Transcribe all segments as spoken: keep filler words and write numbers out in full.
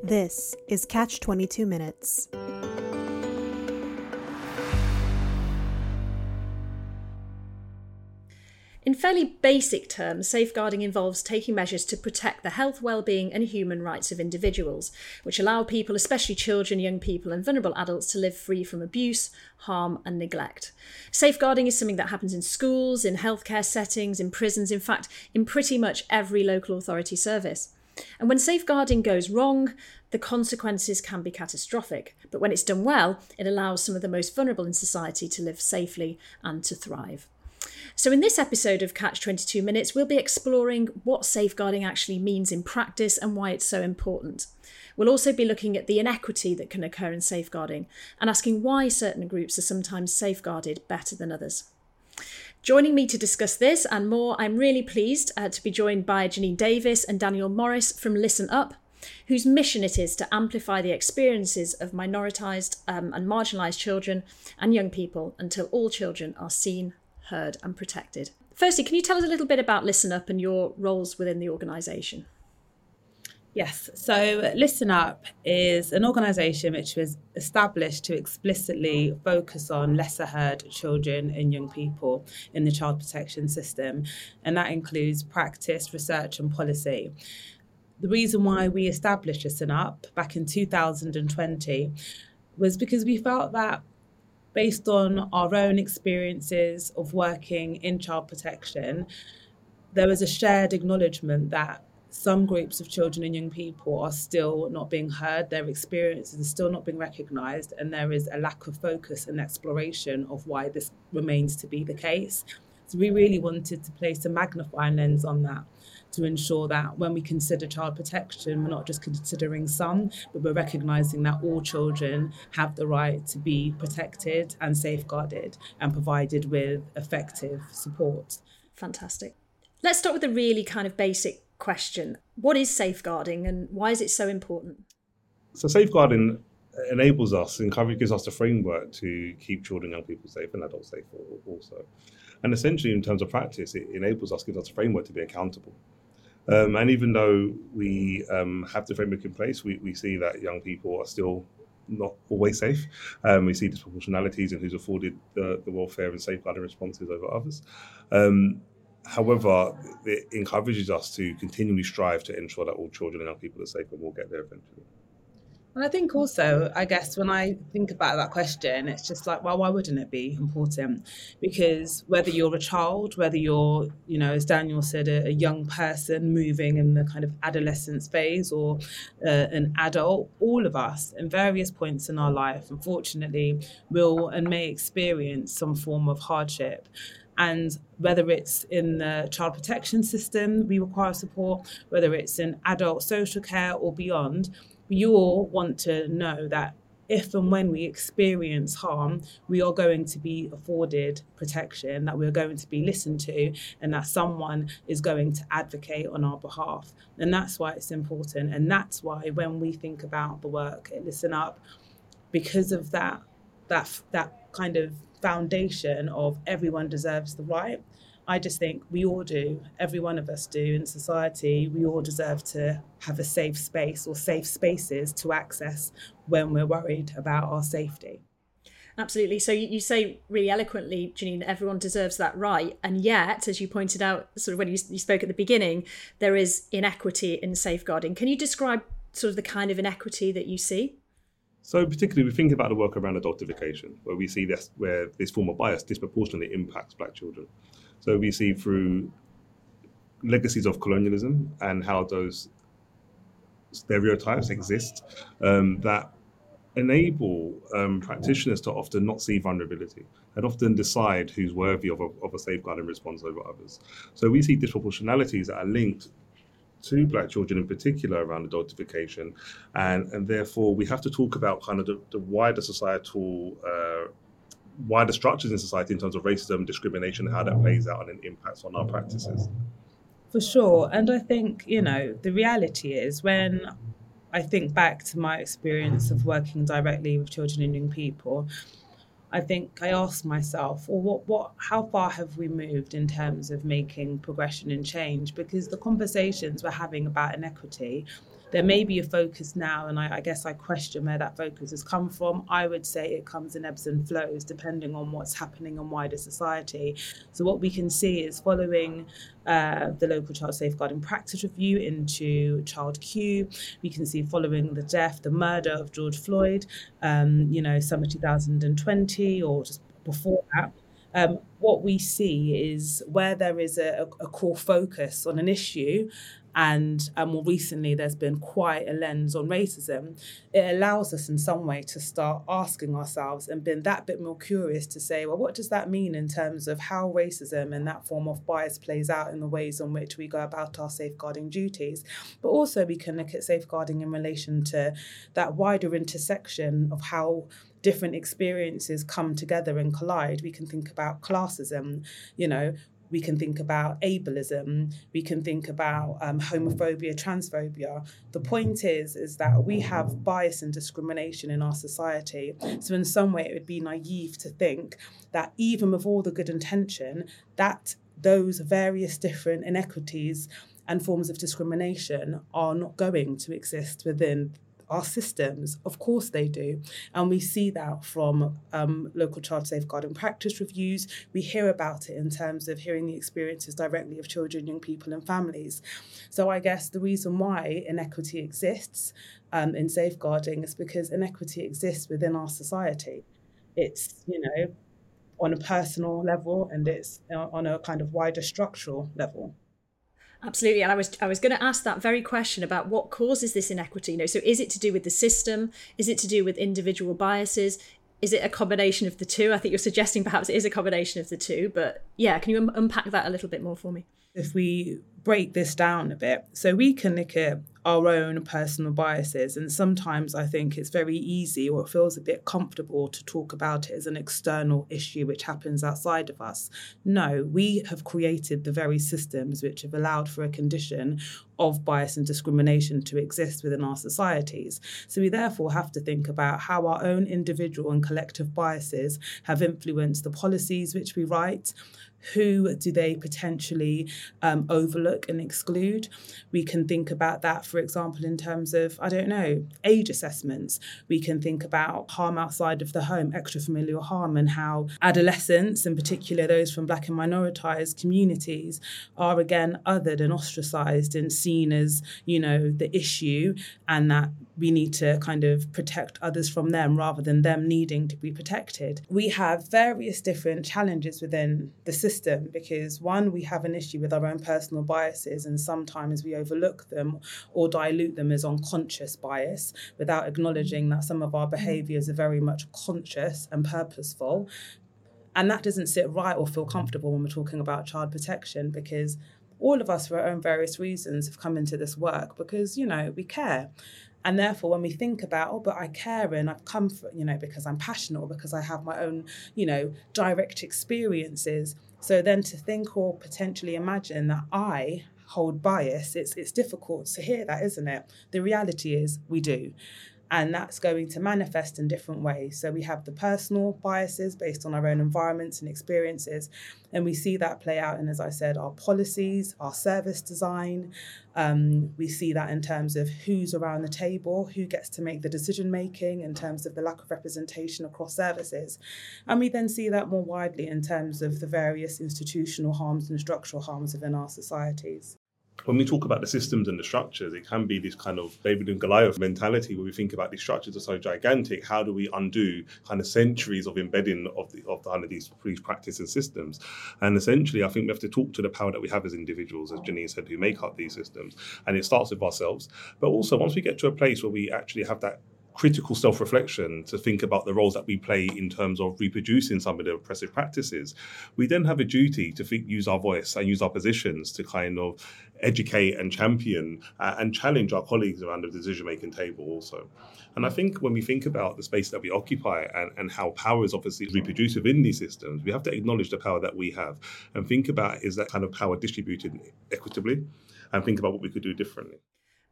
This is Catch twenty-two Minutes. In fairly basic terms, safeguarding involves taking measures to protect the health, well-being and human rights of individuals, which allow people, especially children, young people and vulnerable adults, to live free from abuse, harm and neglect. Safeguarding is something that happens in schools, in healthcare settings, in prisons, in fact, in pretty much every local authority service. And when safeguarding goes wrong, the consequences can be catastrophic. But when it's done well, it allows some of the most vulnerable in society to live safely and to thrive. So in this episode of Catch twenty-two Minutes, we'll be exploring what safeguarding actually means in practice and why it's so important. We'll also be looking at the inequity that can occur in safeguarding and asking why certain groups are sometimes safeguarded better than others. Joining me to discuss this and more, I'm really pleased uh, to be joined by Janine Davis and Daniel Morris from Listen Up, whose mission it is to amplify the experiences of minoritised um, and marginalised children and young people until all children are seen, heard and protected. Firstly, can you tell us a little bit about Listen Up and your roles within the organisation? Yes, so Listen Up is an organisation which was established to explicitly focus on lesser heard children and young people in the child protection system, and that includes practice, research and policy. The reason why we established Listen Up back in two thousand twenty was because we felt that based on our own experiences of working in child protection, there was a shared acknowledgement that some groups of children and young people are still not being heard, their experiences are still not being recognised, and there is a lack of focus and exploration of why this remains to be the case. So we really wanted to place a magnifying lens on that to ensure that when we consider child protection, we're not just considering some, but we're recognising that all children have the right to be protected and safeguarded and provided with effective support. Fantastic. Let's start with a really kind of basic question. What is safeguarding and why is it so important? So safeguarding enables us, encourages gives us the framework to keep children and young people safe and adults safe also. And essentially in terms of practice, it enables us, gives us a framework to be accountable. Um, and even though we um, have the framework in place, we, we see that young people are still not always safe. Um, we see disproportionalities in who's afforded the, the welfare and safeguarding responses over others. Um, however, it encourages us to continually strive to ensure that all children and young people are safe, and we'll get there eventually. And I think also, I guess when I think about that question, it's just like, well, why wouldn't it be important? Because whether you're a child, whether you're, you know, as Daniel said, a, a young person moving in the kind of adolescence phase or uh, an adult, all of us in various points in our life, unfortunately, will and may experience some form of hardship. And whether it's in the child protection system, we require support, whether it's in adult social care or beyond, we all want to know that if and when we experience harm, we are going to be afforded protection, that we're going to be listened to, and that someone is going to advocate on our behalf. And that's why it's important. And that's why when we think about the work at Listen Up, because of that, that, that kind of foundation of everyone deserves the right, I just think we all do, every one of us do in society, we all deserve to have a safe space or safe spaces to access when we're worried about our safety. Absolutely. So you, you say really eloquently, Janine, everyone deserves that right. And yet, as you pointed out, sort of when you, you spoke at the beginning, there is inequity in safeguarding. Can you describe sort of the kind of inequity that you see? So particularly we think about the work around adultification, where we see this, where this form of bias disproportionately impacts Black children. So we see through legacies of colonialism and how those stereotypes exist um, that enable um, practitioners to often not see vulnerability and often decide who's worthy of a, of a safeguarding response over others. So we see disproportionalities that are linked to Black children in particular around adultification, and, and therefore we have to talk about kind of the, the wider societal uh, wider structures in society in terms of racism, discrimination, how that plays out and impacts on our practices. For sure. And I think, you know, the reality is when I think back to my experience of working directly with children and young people, I think I asked myself, well, what, what, how far have we moved in terms of making progression and change? Because the conversations we're having about inequity, there may be a focus now, and I, I guess I question where that focus has come from. I would say it comes in ebbs and flows depending on what's happening in wider society. So what we can see is following uh, the local child safeguarding practice review into Child Q, we can see following the death, the murder of George Floyd, um, you know, summer two thousand twenty or just before that. Um, what we see is where there is a, a core focus on an issue, and um, more recently there's been quite a lens on racism, it allows us in some way to start asking ourselves and being that bit more curious to say, well, what does that mean in terms of how racism and that form of bias plays out in the ways in which we go about our safeguarding duties? But also we can look at safeguarding in relation to that wider intersection of how different experiences come together and collide. We can think about classism, you know, we can think about ableism, we can think about um, homophobia, transphobia. The point is, is that we have bias and discrimination in our society. So in some way it would be naive to think that even with all the good intention, that those various different inequities and forms of discrimination are not going to exist within our systems. Of course they do. And we see that from um, local child safeguarding practice reviews. We hear about it in terms of hearing the experiences directly of children, young people and families. So I guess the reason why inequity exists um, in safeguarding is because inequity exists within our society. It's, you know, on a personal level and it's on a kind of wider structural level. Absolutely. And I was I was going to ask that very question about what causes this inequity. You know, so is it to do with the system? Is it to do with individual biases? Is it a combination of the two? I think you're suggesting perhaps it is a combination of the two. But yeah, can you un- unpack that a little bit more for me? If we break this down a bit, so we can look at our own personal biases, and sometimes I think it's very easy or it feels a bit comfortable to talk about it as an external issue which happens outside of us. No, we have created the very systems which have allowed for a condition of bias and discrimination to exist within our societies. So we therefore have to think about how our own individual and collective biases have influenced the policies which we write. Who do they potentially um, overlook and exclude? We can think about that, for example, in terms of, I don't know, age assessments. We can think about harm outside of the home, extrafamilial harm, and how adolescents, in particular those from Black and minoritized communities, are again othered and ostracised and seen as, you know, the issue, and that we need to kind of protect others from them rather than them needing to be protected. We have various different challenges within the system because, one, we have an issue with our own personal biases, and sometimes we overlook them or dilute them as unconscious bias without acknowledging that some of our behaviours are very much conscious and purposeful. And that doesn't sit right or feel comfortable when we're talking about child protection, because all of us, for our own various reasons, have come into this work because, you know, we care. And therefore, when we think about, oh, but I care and I've come for, you know, because I'm passionate or because I have my own, you know, direct experiences. So then to think or potentially imagine that I hold bias, it's it's difficult to hear that, isn't it? The reality is we do. And that's going to manifest in different ways. So we have the personal biases based on our own environments and experiences. And we see that play out in, as I said, our policies, our service design. Um, we see that in terms of who's around the table, who gets to make the decision making in terms of the lack of representation across services. And we then see that more widely in terms of the various institutional harms and structural harms within our societies. When we talk about the systems and the structures, it can be this kind of David and Goliath mentality where we think about these structures are so gigantic. How do we undo kind of centuries of embedding of the of the, kind of these police practice and systems? And essentially, I think we have to talk to the power that we have as individuals, as Janine said, who make up these systems. And it starts with ourselves. But also, once we get to a place where we actually have that critical self-reflection to think about the roles that we play in terms of reproducing some of the oppressive practices, we then have a duty to think, use our voice and use our positions to kind of educate and champion uh, and challenge our colleagues around the decision-making table also. And I think when we think about the space that we occupy and, and how power is obviously reproduced within these systems, we have to acknowledge the power that we have and think about, is that kind of power distributed equitably, and think about what we could do differently.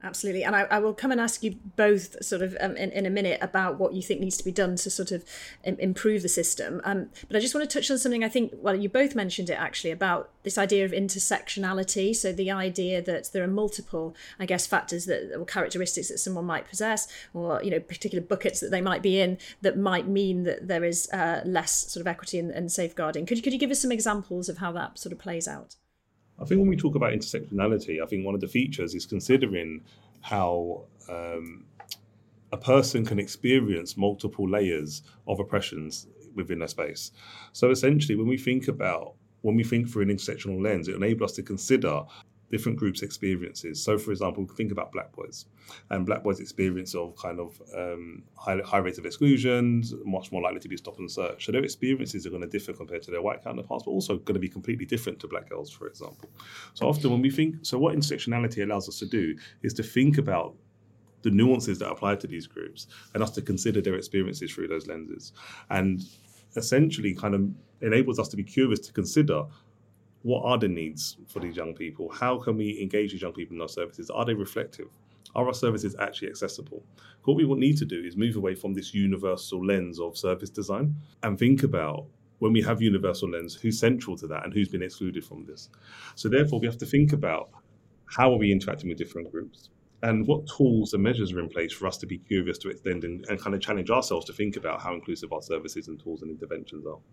Absolutely. And I, I will come and ask you both sort of um, in, in a minute about what you think needs to be done to sort of im- improve the system. Um, but I just want to touch on something I think, well, you both mentioned it actually, about this idea of intersectionality. So the idea that there are multiple, I guess, factors that or characteristics that someone might possess, or, you know, particular buckets that they might be in that might mean that there is uh, less sort of equity and, and safeguarding. Could, could you give us some examples of how that sort of plays out? I think when we talk about intersectionality, I think one of the features is considering how um, a person can experience multiple layers of oppressions within a space. So essentially, when we think about, when we think through an intersectional lens, it enables us to consider different groups' experiences. So, for example, think about Black boys and Black boys' experience of kind of um, high, high rates of exclusions, much more likely to be stopped and searched. So their experiences are going to differ compared to their white counterparts, but also going to be completely different to Black girls, for example. So often when we think, so what intersectionality allows us to do is to think about the nuances that apply to these groups and us to consider their experiences through those lenses. And essentially kind of enables us to be curious to consider, what are the needs for these young people? How can we engage these young people in our services? Are they reflective? Are our services actually accessible? What we will need to do is move away from this universal lens of service design and think about, when we have universal lens, who's central to that and who's been excluded from this. So therefore, we have to think about, how are we interacting with different groups? And what tools and measures are in place for us to be curious to extend and, and kind of challenge ourselves to think about how inclusive our services and tools and interventions are.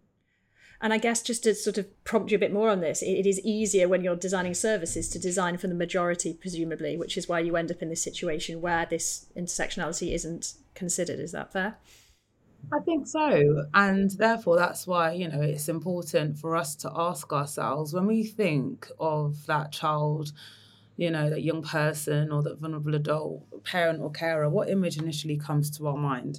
And I guess just to sort of prompt you a bit more on this, it is easier when you're designing services to design for the majority, presumably, which is why you end up in this situation where this intersectionality isn't considered. Is that fair? I think so. And therefore, that's why, you know, it's important for us to ask ourselves, when we think of that child, you know, that young person or that vulnerable adult, parent or carer, what image initially comes to our mind?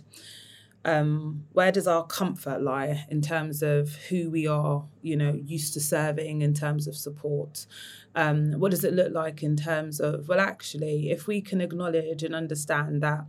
Um, where does our comfort lie in terms of who we are, you know, used to serving in terms of support? Um, what does it look like in terms of, well, actually, if we can acknowledge and understand that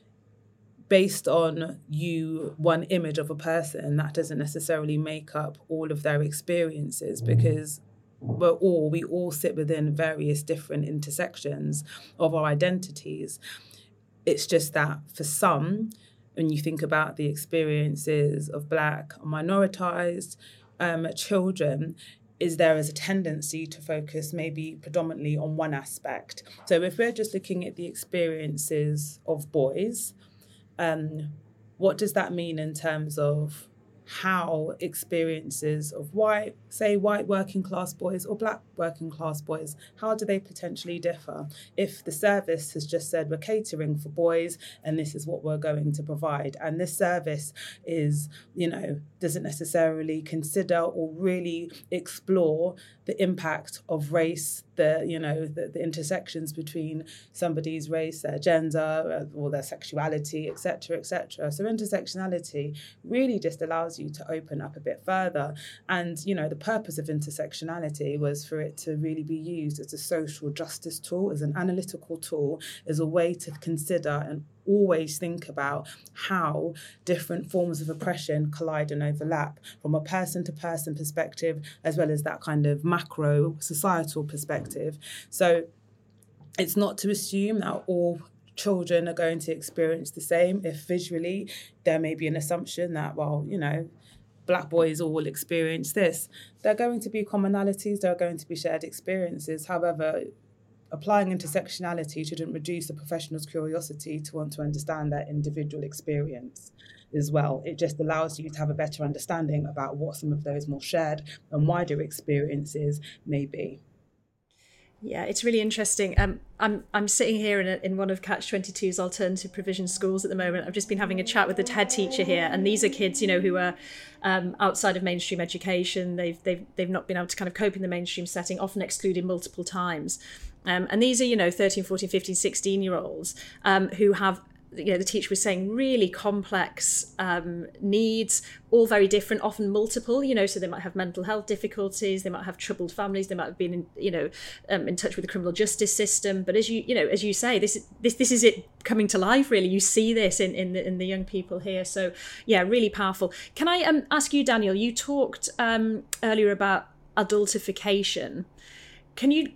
based on you, one image of a person, that doesn't necessarily make up all of their experiences, because we're all, we all sit within various different intersections of our identities. It's just that for some, when you think about the experiences of Black or minoritized um, children, is there is a tendency to focus maybe predominantly on one aspect. So if we're just looking at the experiences of boys, um, what does that mean in terms of how experiences of white, say white working class boys or Black working class boys, how do they potentially differ? If the service has just said we're catering for boys and this is what we're going to provide, and this service is, you know, doesn't necessarily consider or really explore the impact of race, the, you know, the, the intersections between somebody's race, their gender, or their sexuality, et cetera, et cetera. So intersectionality really just allows you to open up a bit further. And, you know, the purpose of intersectionality was for it to really be used as a social justice tool, as an analytical tool, as a way to consider and always think about how different forms of oppression collide and overlap from a person-to-person perspective, as well as that kind of macro societal perspective. So it's not to assume that all children are going to experience the same. If visually there may be an assumption that, well, you know, Black boys all will experience this. There are going to be commonalities, there are going to be shared experiences. However, applying intersectionality shouldn't reduce the professional's curiosity to want to understand their individual experience as well. It just allows you to have a better understanding about what some of those more shared and wider experiences may be. Yeah, it's really interesting. Um, I'm I'm sitting here in a, in one of Catch twenty-two's alternative provision schools at the moment. I've just been having a chat with the head teacher here, and these are kids, you know, who are um, outside of mainstream education. They've they've they've not been able to kind of cope in the mainstream setting, often excluded multiple times. Um, and these are, you know, thirteen, fourteen, fifteen, sixteen year olds um, who have, you know, the teacher was saying, really complex um, needs, all very different, often multiple, you know, so they might have mental health difficulties, they might have troubled families, they might have been, in, you know, um, in touch with the criminal justice system. But as you, you know, as you say, this this this is it coming to life, really. You see this in in the, in the young people here. So, yeah, really powerful. Can I um, ask you, Daniel, you talked um, earlier about adultification. Can you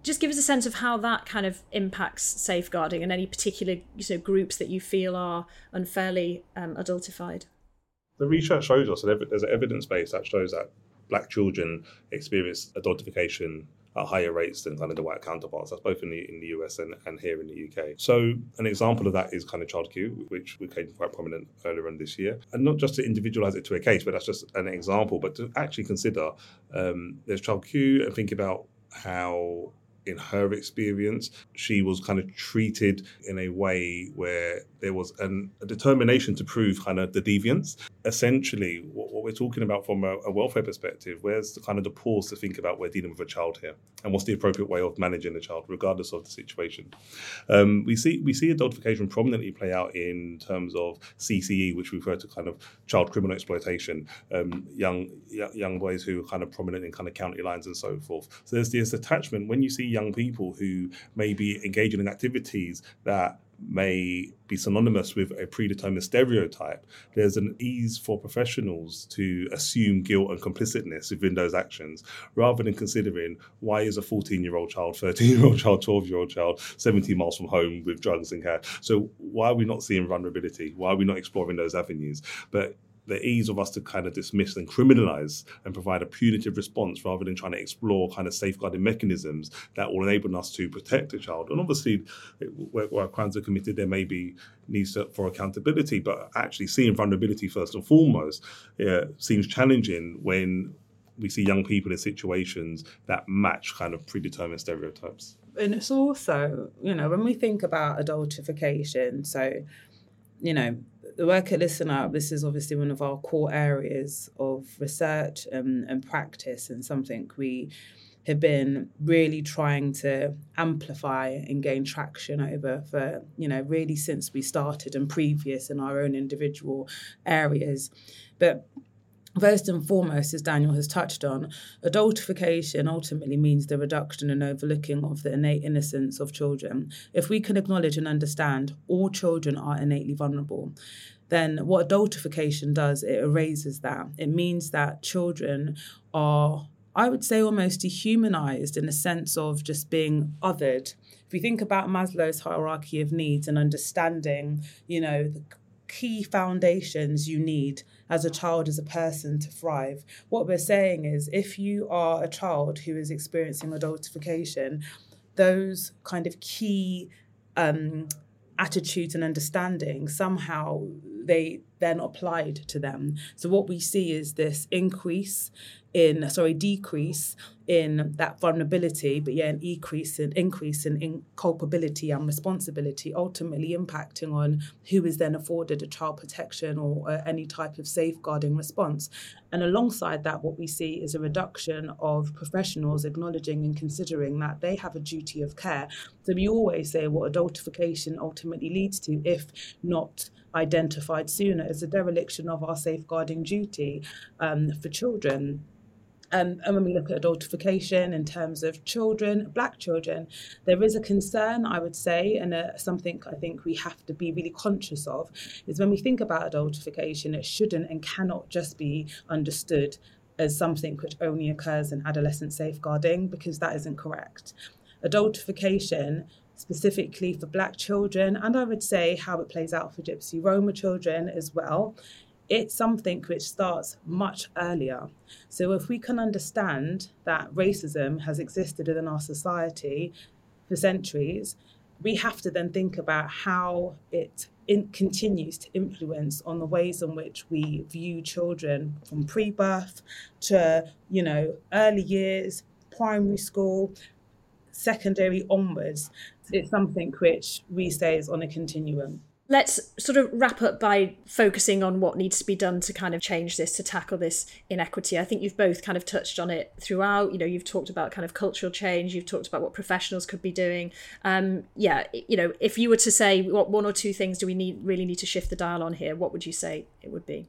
just give us a sense of how that kind of impacts safeguarding and any particular you know, groups that you feel are unfairly um, adultified. The research shows us that there's an evidence base that shows that black children experience adultification at higher rates than kind of the white counterparts. That's both in the in the U S and, and here in the U K. So an example of that is kind of Child Q, which became quite prominent earlier on this year. And not just to individualise it to a case, but that's just an example, but to actually consider um, there's Child Q and think about how in her experience, she was kind of treated in a way where there was an, a determination to prove kind of the deviance. Essentially, what, what we're talking about from a, a welfare perspective, where's the kind of the pause to think about we're dealing with a child here and what's the appropriate way of managing the child, regardless of the situation. Um, we see we see adultification prominently play out in terms of C C E, which we refer to kind of child criminal exploitation, um, young young boys who are kind of prominent in kind of county lines and so forth. So there's this attachment when you see young people who may be engaging in activities that may be synonymous with a predetermined stereotype. There's an ease for professionals to assume guilt and complicitness within those actions, rather than considering why is a fourteen-year-old child, thirteen-year-old child, twelve-year-old child, seventeen miles from home with drugs and cash. So why are we not seeing vulnerability? Why are we not exploring those avenues? But the ease of us to kind of dismiss and criminalise and provide a punitive response rather than trying to explore kind of safeguarding mechanisms that will enable us to protect the child. And obviously, where, where crimes are committed, there may be needs for accountability, but actually seeing vulnerability first and foremost yeah, seems challenging when we see young people in situations that match kind of predetermined stereotypes. And it's also, you know, when we think about adultification, so, you know, the work at Listen Up, this is obviously one of our core areas of research and, and practice, and something we have been really trying to amplify and gain traction over for, you know, really since we started and previous in our own individual areas. But first and foremost, as Daniel has touched on, adultification ultimately means the reduction and overlooking of the innate innocence of children. If we can acknowledge and understand all children are innately vulnerable, then what adultification does, it erases that. It means that children are, I would say, almost dehumanized in the sense of just being othered. If we think about Maslow's hierarchy of needs and understanding, you know, the key foundations you need as a child, as a person to thrive. What we're saying is if you are a child who is experiencing adultification, those kind of key um, attitudes and understanding, somehow they then applied to them. So what we see is this increase in, sorry, decrease in that vulnerability, but yeah, an increase in increase in, in culpability and responsibility, ultimately impacting on who is then afforded a child protection or uh, any type of safeguarding response. And alongside that, what we see is a reduction of professionals acknowledging and considering that they have a duty of care. So we always say what adultification ultimately leads to, if not identified sooner, is a dereliction of our safeguarding duty um, for children. Um, and when we look at adultification in terms of children, black children, there is a concern, I would say, and uh, something I think we have to be really conscious of, is when we think about adultification, it shouldn't and cannot just be understood as something which only occurs in adolescent safeguarding, because that isn't correct. Adultification, specifically for black children, and I would say how it plays out for Gypsy Roma children as well, it's something which starts much earlier. So if we can understand that racism has existed within our society for centuries, we have to then think about how it in, continues to influence on the ways in which we view children from pre-birth to, you know, early years, primary school, secondary onwards. It's something which we say is on a continuum. Let's sort of wrap up by focusing on what needs to be done to kind of change this, to tackle this inequity. I think you've both kind of touched on it throughout. You know, you've talked about kind of cultural change. You've talked about what professionals could be doing. Um, yeah, you know, if you were to say what one or two things do we need really need to shift the dial on here, what would you say it would be?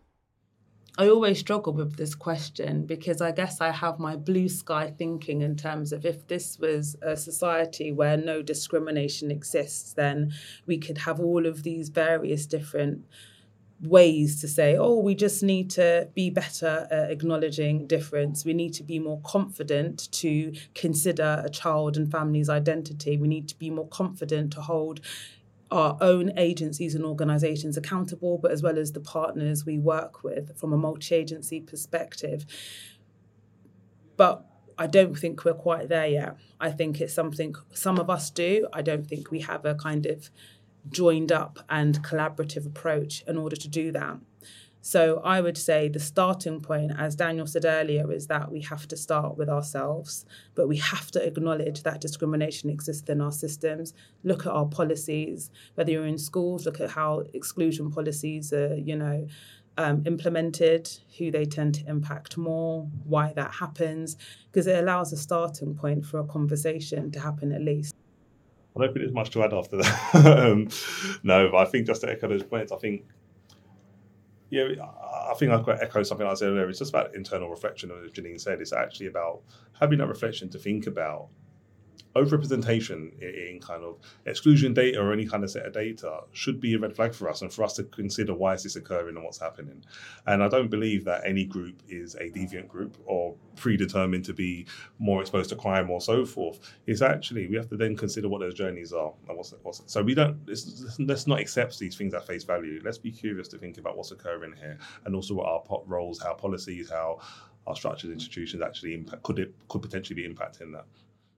I always struggle with this question because I guess I have my blue sky thinking in terms of if this was a society where no discrimination exists, then we could have all of these various different ways to say, oh, we just need to be better at acknowledging difference. We need to be more confident to consider a child and family's identity. We need to be more confident to hold our own agencies and organisations accountable, but as well as the partners we work with from a multi-agency perspective. But I don't think we're quite there yet. I think it's something some of us do. I don't think we have a kind of joined up and collaborative approach in order to do that. So I would say the starting point, as Daniel said earlier, is that we have to start with ourselves, but we have to acknowledge that discrimination exists in our systems. Look at our policies, whether you're in schools, look at how exclusion policies are, you know, um, implemented, who they tend to impact more, why that happens, because it allows a starting point for a conversation to happen at least. I don't think there's much to add after that. um, no, but I think just to echo those points, I think, yeah, I think I've got to echo something I said earlier. It's just about internal reflection, as Janine said. It's actually about having that reflection to think about overrepresentation in kind of exclusion data or any kind of set of data should be a red flag for us, and for us to consider why is this occurring and what's happening. And I don't believe that any group is a deviant group or predetermined to be more exposed to crime or so forth. It's actually, we have to then consider what those journeys are and what's, what's so we don't let's, let's not accept these things at face value. Let's be curious to think about what's occurring here, and also what our roles, how policies, how our structured institutions actually impact, could it could potentially be impacting that.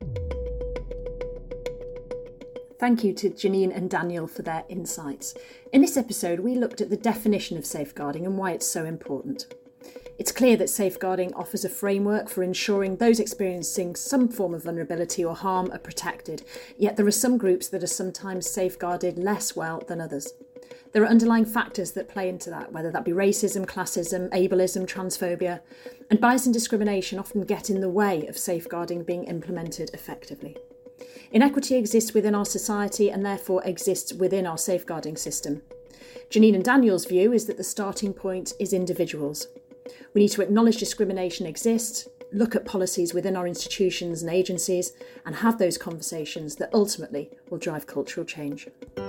Thank you to Janine and Daniel for their insights. In this episode, we looked at the definition of safeguarding and why it's so important. It's clear that safeguarding offers a framework for ensuring those experiencing some form of vulnerability or harm are protected, yet there are some groups that are sometimes safeguarded less well than others. There are underlying factors that play into that, whether that be racism, classism, ableism, transphobia, and bias and discrimination often get in the way of safeguarding being implemented effectively. Inequity exists within our society and therefore exists within our safeguarding system. Janine and Daniel's view is that the starting point is individuals. We need to acknowledge discrimination exists, look at policies within our institutions and agencies, and have those conversations that ultimately will drive cultural change.